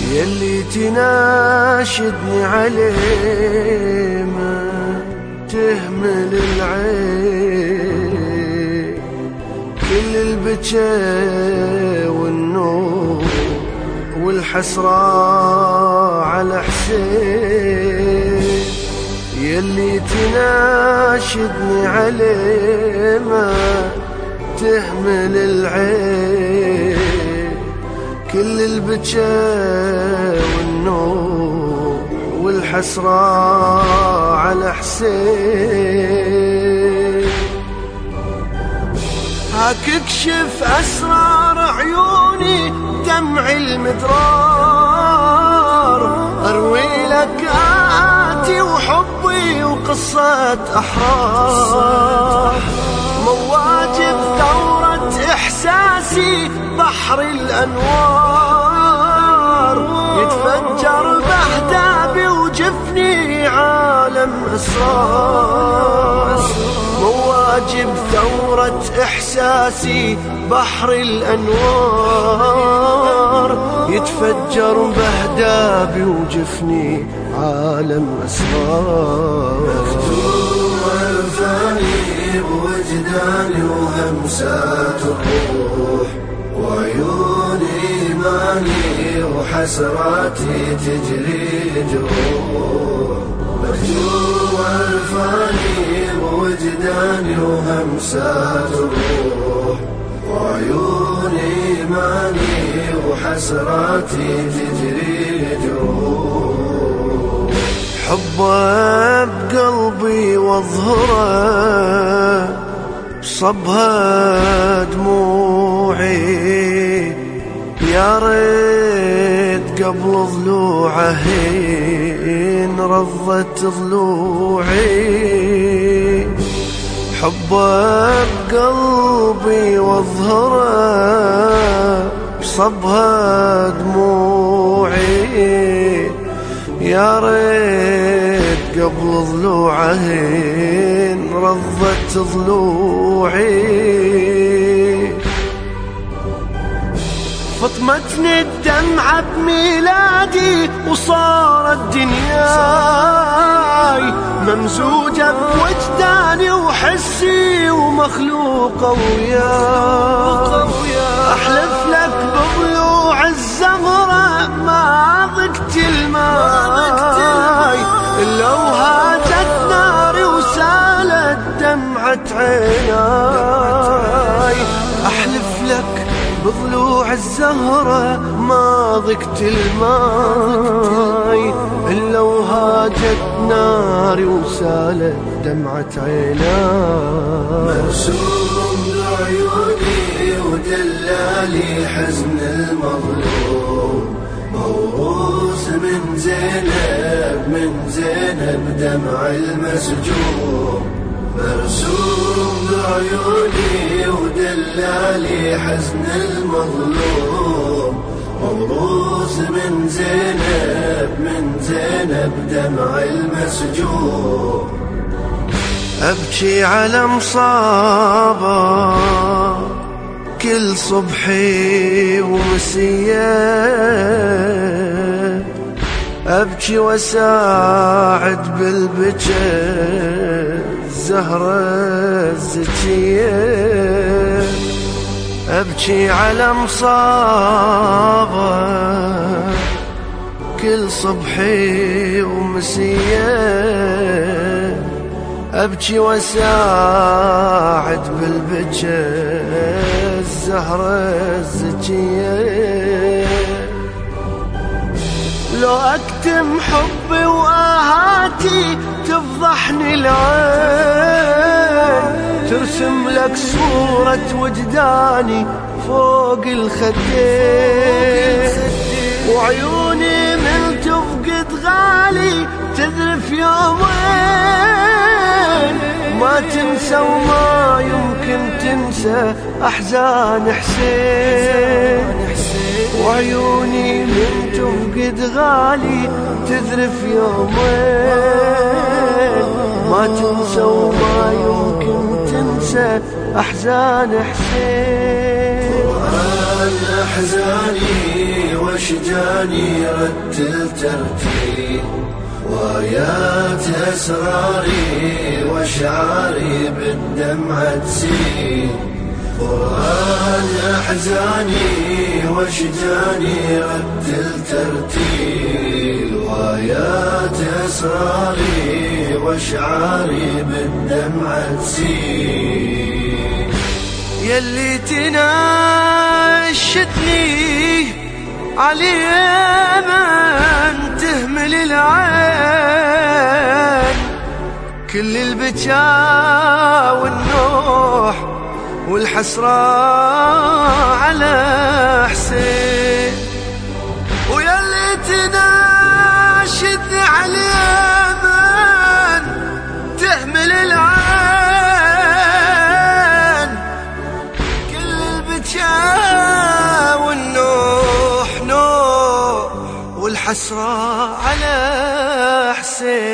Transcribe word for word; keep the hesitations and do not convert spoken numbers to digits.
يلي تناشدني عليه ما تهمل العين، كل البكا والنور والحسرة على حسين. يلي تناشدني عليه ما تهمل العين، كل البكا والنور والحسرة على حسين. هاك اكشف أسرار عيوني دمع المدرار، أروي لك آتي وحبي وقصة أحرار. مواجب ثورة إحساسي بحر الأنوار، يتفجر بأهدابي وجفني عالم أسرار. مواجب ثورة إحساسي بحر الأنوار، يتفجر بأهدابي وجفني عالم أسرار. مكتوم الفاني بوجداني وهمسات الروح، وعيون إيماني وحسراتي تجري جروح. مكتوم الفاني بوجداني وهمسات الروح، وعيون إيماني وحسراتي تجري جروح. حبه بقلبي واظهره بصبها دموعي، يا ريت قبل ضلوعه هين رضت ضلوعي. حبه بقلبي واظهره بصبها دموعي، يا ريت قبل ضلوعهن رضت ضلوعي. فطمتني الدمعة بميلادي وصارت دنياي ممزوجة بوجداني وحسي ومخلوقة وياي. أحلف لك بضلوع الزهرة ما ضقت الماي، لو هاجت ناري وسالت دمعة عيناي. أحلف لك بضلوع الزهرة ما ضقت الماي، لو هاجت ناري وسالت دمعة عيناي. مرسوم بعيوني ودلالي حزن المظلوم، موروث من زينب من زينب دمع المسجون. مرسوم بعيوني ودلالي حزن المظلوم، موروث من زينب من زينب دمع المسجون. أبكي على مصابة كل صبحي ومسية، أبكي وساعد بالبكا الزهرة الزكية. أبكي على مصابة كل صبحي ومسية، أبكي وساعد بالبكا الزهرة الزكية. لو أكتم حبي وآهاتي تفضحني العين، ترسم لك صورة وجداني فوق الخدين. وعيوني من تفقد غالي تذرف يومين، ما تنسى وما يمكن تنسى أحزان حسين. وعيوني من تفقد غالي تذرف يومين، ما تنسى وما يمكن تنسى أحزان حسين. قرآن أحزاني واشجاني رتل ترتيل، وآيات أسراري وأشعاري بالدمعة تسيل. قرآن أحزاني واشجاني رتل ترتيل، وآيات أسراري وأشعاري بالدمعة تسيل. يلي تناشدني عليه من تهمل العين، كل البكا والنوح والحسرة على حسين. ويلي تناشدني عليه من تهمل العين، كل البكا والنوح نوح والحسرة على حسين.